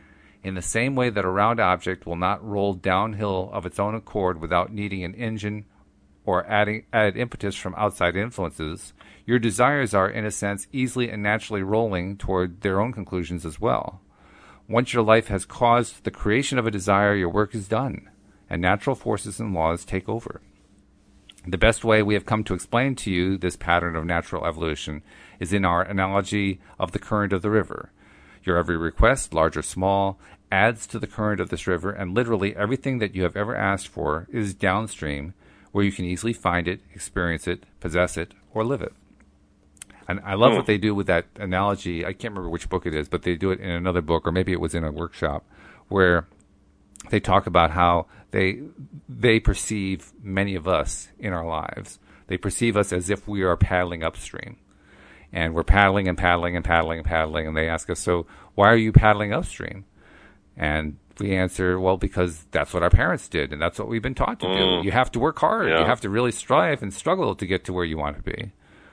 In the same way that a round object will not roll downhill of its own accord without needing an engine or added impetus from outside influences, your desires are, in a sense, easily and naturally rolling toward their own conclusions as well. Once your life has caused the creation of a desire, your work is done, and natural forces and laws take over. The best way we have come to explain to you this pattern of natural evolution is in our analogy of the current of the river. Your every request, large or small, adds to the current of this river, and literally everything that you have ever asked for is downstream, where you can easily find it, experience it, possess it, or live it. And I love what they do with that analogy. I can't remember which book it is, but they do it in another book, or maybe it was in a workshop, where they talk about how they perceive many of us in our lives. They perceive us as if we are paddling upstream. And we're paddling and paddling and paddling and paddling, and they ask us, so why are you paddling upstream? And we answer, well, because that's what our parents did, and that's what we've been taught to do. You have to work hard. Yeah. You have to really strive and struggle to get to where you want to be.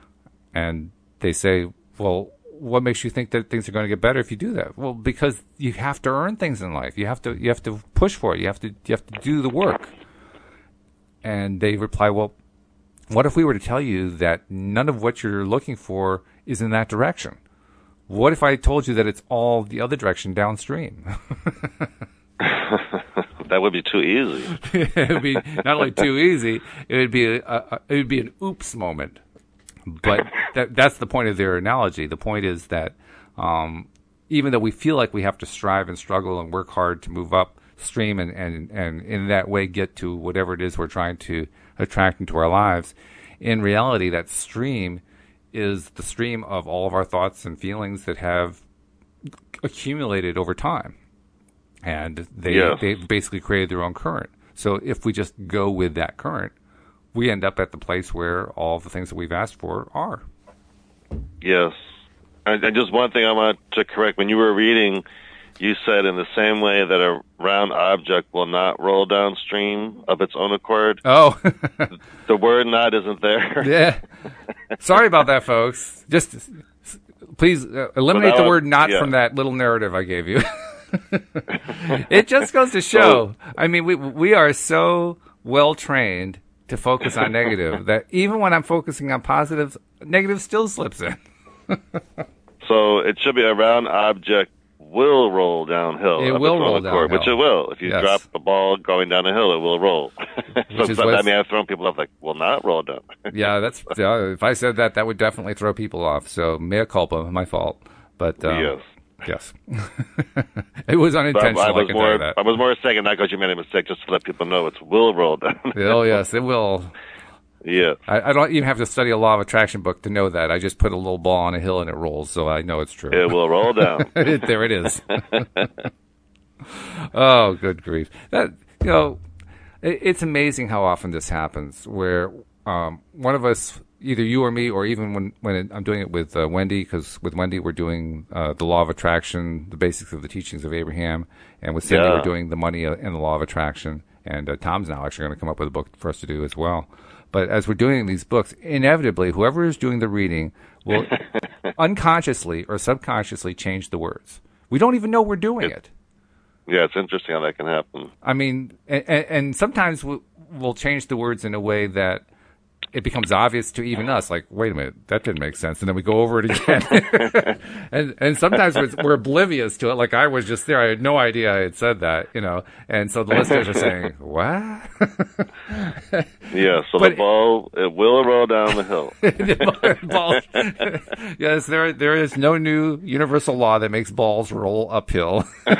And they say, well, what makes you think that things are going to get better if you do that? Well, because you have to earn things in life. You have to push for it. You have to do the work. And they reply, well, what if we were to tell you that none of what you're looking for is in that direction? What if I told you that it's all the other direction downstream? That would be too easy. It would be not only too easy, it would be an oops moment. But that's the point of their analogy. The point is that even though we feel like we have to strive and struggle and work hard to move upstream and in that way get to whatever it is we're trying to attract into our lives, in reality that stream is the stream of all of our thoughts and feelings that have accumulated over time. And they basically created their own current. So if we just go with that current, we end up at the place where all the things that we've asked for are. Yes. And just one thing I wanted to correct. When you were reading, you said in the same way that a round object will not roll downstream of its own accord. Oh. The word not isn't there. Yeah. Sorry about that, folks. Just please eliminate the word not from that little narrative I gave you. It just goes to show. I mean, we are so well trained to focus on negative that even when I'm focusing on positives, negative still slips in. So it should be a round object will roll downhill. It will roll downhill. Which it will. If you drop a ball going down a hill, it will roll. I've thrown people off like, will not roll down. Yeah, if I said that, that would definitely throw people off. So mea culpa, my fault. But yes. It was unintentional. I was more saying not because you made a mistake, just to let people know it will roll down. Oh, yes, it will. Yeah. I don't even have to study a law of attraction book to know that. I just put a little ball on a hill and it rolls, so I know it's true. It will roll down. There it is. Oh, good grief. It's amazing how often this happens, where one of us, either you or me, or even when I'm doing it with Wendy, because with Wendy we're doing the law of attraction, the basics of the teachings of Abraham, and with Cindy we're doing the money and the law of attraction, and Tom's now actually going to come up with a book for us to do as well. But as we're doing these books, inevitably, whoever is doing the reading will unconsciously or subconsciously change the words. We don't even know we're doing it. Yeah, it's interesting how that can happen. I mean, and sometimes we'll change the words in a way that it becomes obvious to even us, like, wait a minute, that didn't make sense. And then we go over it again. and sometimes we're oblivious to it. Like I was just there. I had no idea I had said that, And so the listeners are saying, what? Yeah, so the ball, it will roll down the hill. Yes, there is no new universal law that makes balls roll uphill.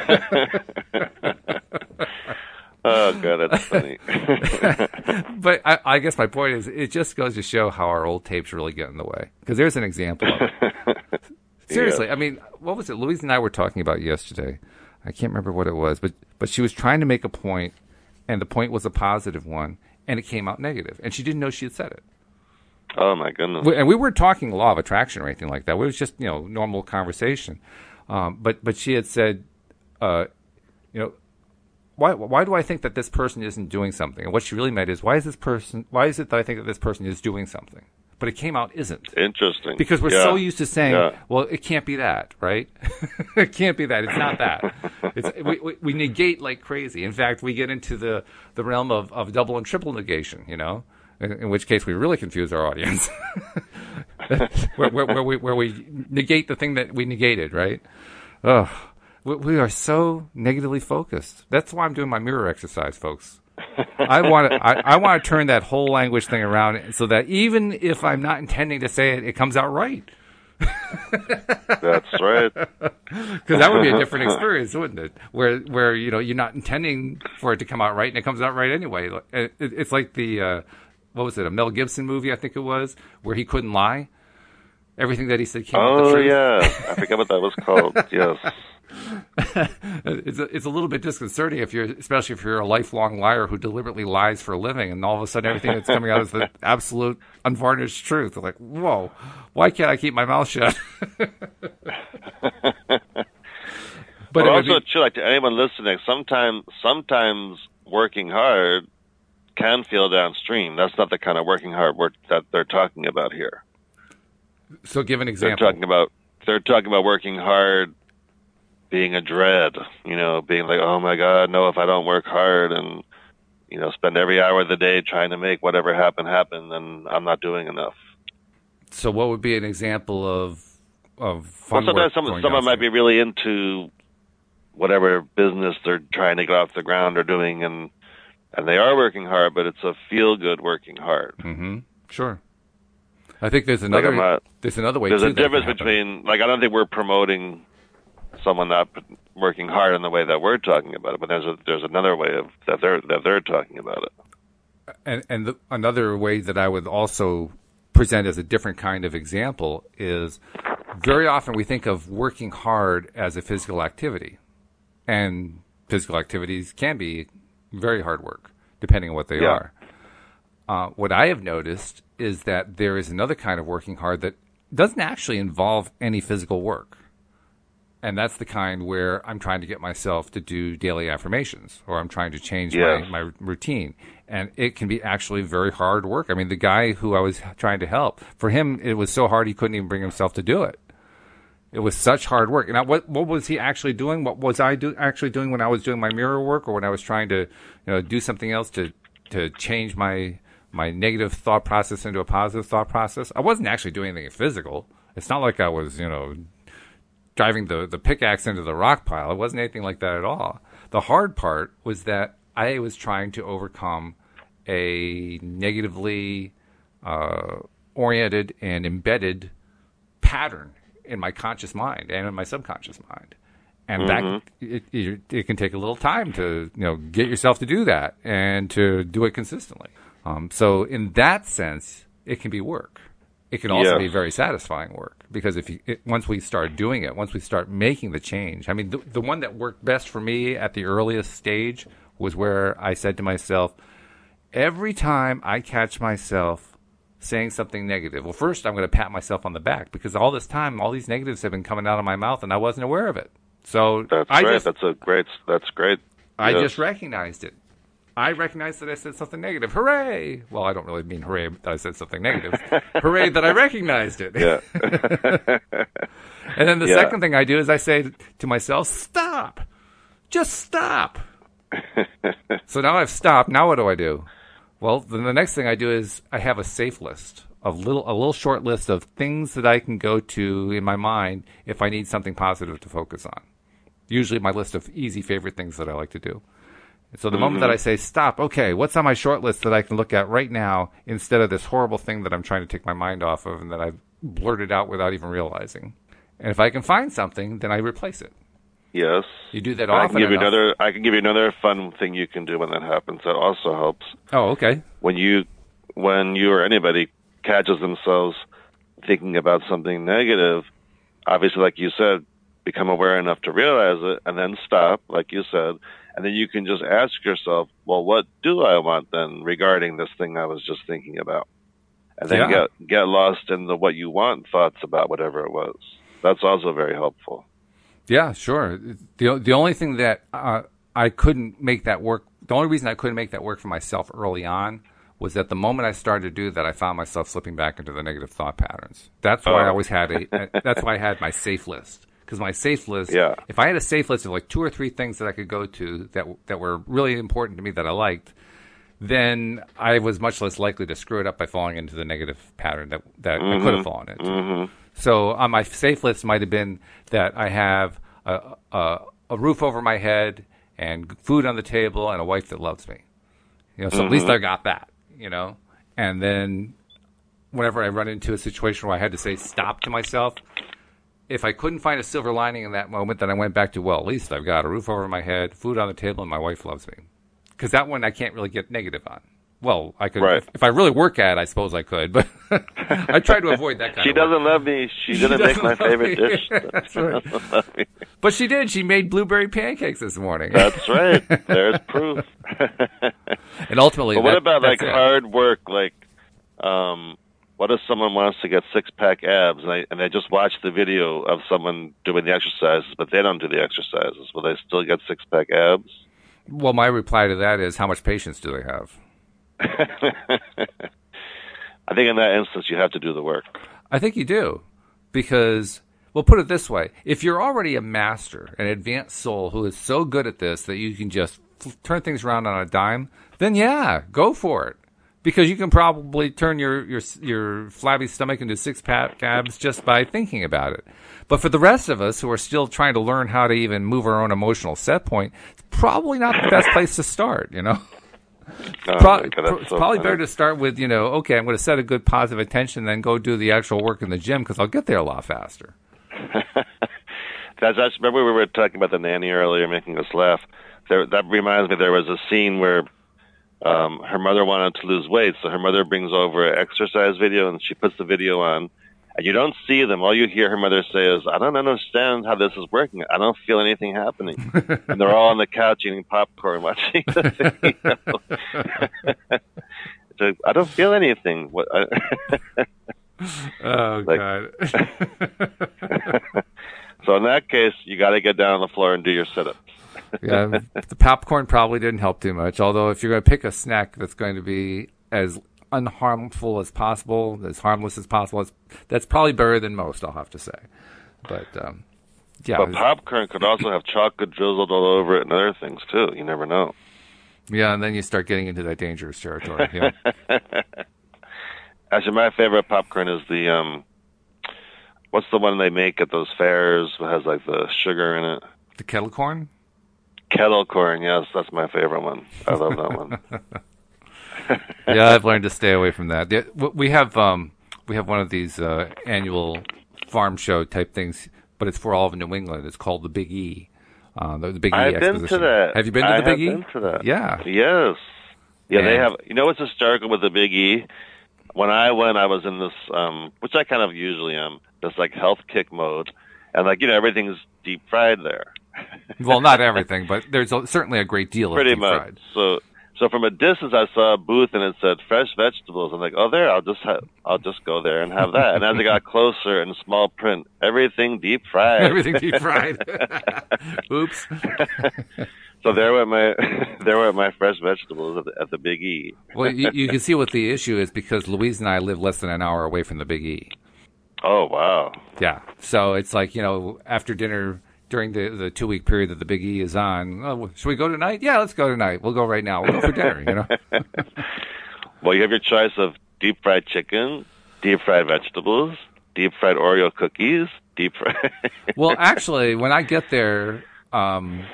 Oh, God, that's funny. But I guess my point is, it just goes to show how our old tapes really get in the way. Because there's an example of it. Seriously, I mean, what was it Louise and I were talking about yesterday? I can't remember what it was, but she was trying to make a point, and the point was a positive one, and it came out negative. And she didn't know she had said it. Oh, my goodness. And we weren't talking law of attraction or anything like that. It was just, normal conversation. But she had said, why do I think that this person isn't doing something? And what she really meant is, why is it that I think that this person is doing something? But it came out isn't. Interesting. Because we're so used to saying, well, it can't be that, right? It can't be that. It's not that. We negate like crazy. In fact, we get into the realm of double and triple negation, in which case we really confuse our audience. where we negate the thing that we negated, right? Ugh. We are so negatively focused. That's why I'm doing my mirror exercise, folks. I want to turn that whole language thing around so that even if I'm not intending to say it, it comes out right. That's right. Because that would be a different experience, wouldn't it? Where you're not intending for it to come out right, and it comes out right anyway. It's like the what was it? A Mel Gibson movie, I think it was, where he couldn't lie. Everything that he said came out the truth. Oh yeah, I forget what that was called. Yes. It's a little bit disconcerting especially if you're a lifelong liar who deliberately lies for a living, and all of a sudden everything that's coming out is the absolute unvarnished truth. Like, whoa, why can't I keep my mouth shut? But also, too, like to anyone listening, sometimes working hard can feel downstream. That's not the kind of working hard work that they're talking about here. So, give an example. They're talking about working hard being a dread, being like, oh my God, no, if I don't work hard and, spend every hour of the day trying to make whatever happen, then I'm not doing enough. So what would be an example of fun work? Sometimes someone might be really into whatever business they're trying to get off the ground or doing, and they are working hard, but it's a feel-good working hard. Mm-hmm. Sure. I think there's another way. There's a difference between, I don't think we're promoting someone not working hard in the way that we're talking about it, but there's another way that they're talking about it. And another way that I would also present as a different kind of example is, very often we think of working hard as a physical activity, and physical activities can be very hard work. depending on what they are. What I have noticed is that there is another kind of working hard that doesn't actually involve any physical work. And that's the kind where I'm trying to get myself to do daily affirmations, or I'm trying to change my routine. And it can be actually very hard work. I mean, the guy who I was trying to help, for him, it was so hard he couldn't even bring himself to do it. It was such hard work. Now, what was he actually doing? What was I actually doing when I was doing my mirror work, or when I was trying to do something else to change my negative thought process into a positive thought process? I wasn't actually doing anything physical. It's not like I was, driving the pickaxe into the rock pile. It wasn't anything like that at all. The hard part was that I was trying to overcome a negatively oriented and embedded pattern in my conscious mind and in my subconscious mind. And that it can take a little time to get yourself to do that and to do it consistently. So in that sense, it can be work. It can also be very satisfying work, because once we start doing it, once we start making the change. I mean, the one that worked best for me at the earliest stage was where I said to myself, every time I catch myself saying something negative, well, first I'm going to pat myself on the back, because all this time, all these negatives have been coming out of my mouth and I wasn't aware of it. So that's great. I just recognized it. I recognized that I said something negative. Hooray! Well, I don't really mean hooray that I said something negative. Hooray that I recognized it. Yeah. And then the second thing I do is I say to myself, stop. Just stop. So now I've stopped. Now what do I do? Well, then the next thing I do is I have a safe list, a little short list of things that I can go to in my mind if I need something positive to focus on. Usually my list of easy favorite things that I like to do. So the moment that I say, stop, okay, what's on my short list that I can look at right now instead of this horrible thing that I'm trying to take my mind off of and that I've blurted out without even realizing? And if I can find something, then I replace it. Yes. You do that often enough. I can give you another fun thing you can do when that happens. That also helps. Oh, okay. When you or anybody catches themselves thinking about something negative, obviously, like you said, become aware enough to realize it, and then stop, like you said. And then you can just ask yourself, well, what do I want then regarding this thing I was just thinking about? And then get lost in the what you want thoughts about whatever it was. That's also very helpful. Yeah, sure. The only thing that I couldn't make that work, the only reason I couldn't make that work for myself early on was that the moment I started to do that, I found myself slipping back into the negative thought patterns. That's why I always had that's why I had my safe list. Because my safe list, if I had a safe list of like 2 or 3 things that I could go to that were really important to me that I liked, then I was much less likely to screw it up by falling into the negative pattern that I could have fallen into. Mm-hmm. So on my safe list might have been that I have a roof over my head and food on the table and a wife that loves me. So at least I got that, And then whenever I run into a situation where I had to say stop to myself, if I couldn't find a silver lining in that moment, then I went back to, well, at least I've got a roof over my head, food on the table, and my wife loves me. Because that one I can't really get negative on. Well, I could, if I really work at it, I suppose I could, but I try to avoid that kind She of work. doesn't love me. She didn't make my favorite dish. That's right. But she did. She made blueberry pancakes this morning. That's right. There's proof. And ultimately, but what about like hard work? Like, what if someone wants to get 6-pack abs and they just watch the video of someone doing the exercises, but they don't do the exercises? Will they still get 6-pack abs? Well, my reply to that is, how much patience do they have? I think in that instance, you have to do the work. I think you do. Because, well, put it this way. If you're already a master, an advanced soul who is so good at this that you can just turn things around on a dime, then yeah, go for it. Because you can probably turn your flabby stomach into 6-pack abs just by thinking about it. But for the rest of us who are still trying to learn how to even move our own emotional set point, it's probably not the best place to start, Oh, it's probably better to start with, okay, I'm going to set a good positive intention and then go do the actual work in the gym because I'll get there a lot faster. Remember we were talking about the nanny earlier, making us laugh. That reminds me, there was a scene where her mother wanted to lose weight, so her mother brings over an exercise video and she puts the video on, And you don't see them. All you hear her mother say is, I don't understand how this is working. I don't feel anything happening. And they're all on the couch eating popcorn, watching the video. So, I don't feel anything. What? Oh, God. So in that case, you got to get down on the floor and do your sit-ups. Yeah, the popcorn probably didn't help too much. Although if you're going to pick a snack that's going to be as unharmful as possible, as harmless as possible, that's probably better than most, I'll have to say. But, yeah. But popcorn could also have chocolate drizzled all over it and other things, too. You never know. Yeah, and then you start getting into that dangerous territory. Yeah. Actually, my favorite popcorn is the, what's the one they make at those fairs that has, like, the sugar in it? The kettle corn? Kettle corn, yes, that's my favorite one. I love that one. Yeah, I've learned to stay away from that. We have one of these annual farm show type things, but it's for all of New England. It's called the Big E. The Big E I've Exposition. been to that. Have you been to the Big E? I've been to that. Yeah. Yes. Yeah, And they have. You know what's hysterical with the Big E? When I went, I was in this, which I kind of usually am, this like health kick mode, and like everything's deep fried there. Well, not everything, but there's certainly a great deal of Pretty deep much. fried. So from a distance, I saw a booth and it said fresh vegetables. I'm like, oh, there, I'll just go there and have that. And as I got closer in small print, everything deep fried. Everything deep fried. Oops. So there went my fresh vegetables at the Big E. Well, you can see what the issue is because Louise and I live less than an hour away from the Big E. Oh, wow. Yeah. So it's like, after dinner, during the 2-week period that the Big E is on, should we go tonight? Yeah, let's go tonight. We'll go right now. We'll go for dinner, Well, you have your choice of deep fried chicken, deep fried vegetables, deep fried Oreo cookies, deep fried... Well, actually, when I get there, one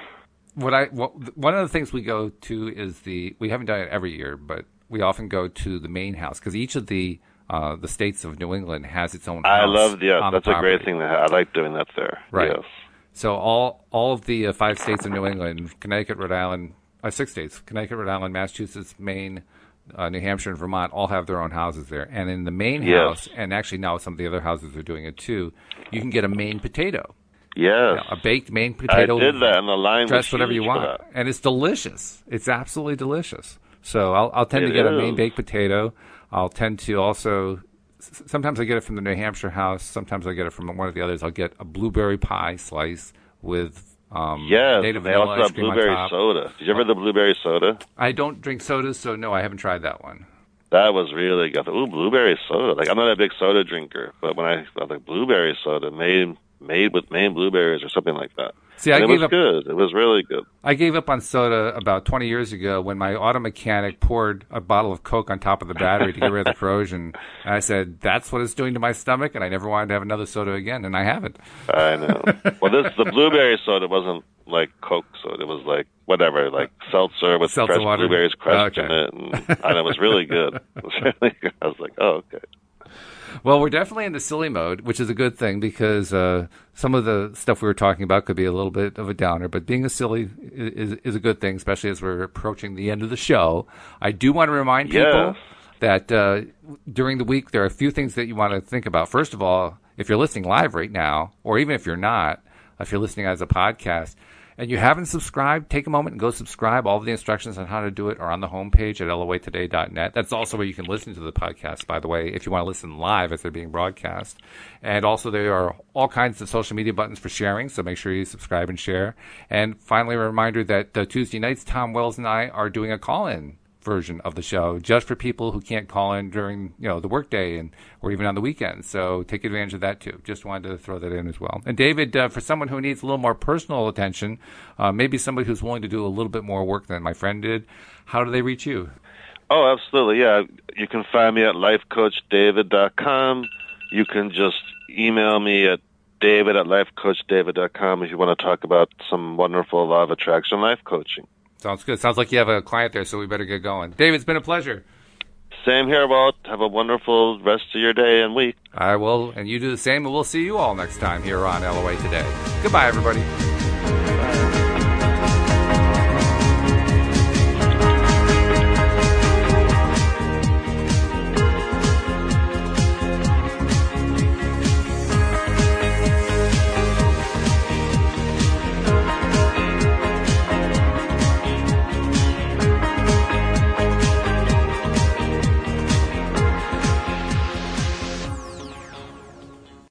of the things we go to is we haven't done it every year, but we often go to the main house because each of the states of New England has its own house. That's a great thing. I like doing that there. Right. Yes. So all of the 5 states of New England, Connecticut, Rhode Island, 6 states, Connecticut, Rhode Island, Massachusetts, Maine, New Hampshire, and Vermont all have their own houses there. And in the main house, and actually now some of the other houses are doing it too, you can get a Maine potato. Yes. A baked Maine potato. I did that, and the line was dress whatever you want. And it's delicious. It's absolutely delicious. So I'll tend to get a Maine baked potato. I'll tend to also... Sometimes I get it from the New Hampshire house. Sometimes I get it from one of the others. I'll get a blueberry pie slice with native vanilla ice cream blueberry on top. soda. Did you ever have the blueberry soda? I don't drink sodas, so no, I haven't tried that one. That was really good. Ooh, blueberry soda. Like I'm not a big soda drinker, but when I like blueberry soda made with Maine blueberries or something like that. See, it was good. It was really good. I gave up on soda about 20 years ago when my auto mechanic poured a bottle of Coke on top of the battery to get rid of the corrosion. And I said, that's what it's doing to my stomach, and I never wanted to have another soda again, and I haven't. I know. Well, the blueberry soda wasn't like Coke soda. It was like whatever, like seltzer with fresh water. Blueberries crushed in it. And it was really good. It was really good. I was like, oh, okay. Well, we're definitely in the silly mode, which is a good thing because some of the stuff we were talking about could be a little bit of a downer, but being a silly is a good thing, especially as we're approaching the end of the show. I do want to remind people that during the week there are a few things that you want to think about. First of all, if you're listening live right now, or even if you're not, if you're listening as a podcast, and you haven't subscribed, take a moment and go subscribe. All of the instructions on how to do it are on the homepage at loatoday.net. That's also where you can listen to the podcast, by the way, if you want to listen live as they're being broadcast. And also there are all kinds of social media buttons for sharing, so make sure you subscribe and share. And finally, a reminder that Tuesday nights, Tom Wells and I are doing a call-in version of the show just for people who can't call in during the workday or even on the weekends. So take advantage of that too. Just wanted to throw that in as well. And David, for someone who needs a little more personal attention, maybe somebody who's willing to do a little bit more work than my friend did, how do they reach you? Oh, absolutely. Yeah, you can find me at lifecoachdavid.com. You can just email me at david@lifecoachdavid.com if you want to talk about some wonderful law of attraction life coaching. Sounds good. Sounds like you have a client there, so we better get going. David, it's been a pleasure. Same here, Walt. Have a wonderful rest of your day and week. I will, and you do the same, and we'll see you all next time here on LOA Today. Goodbye, everybody.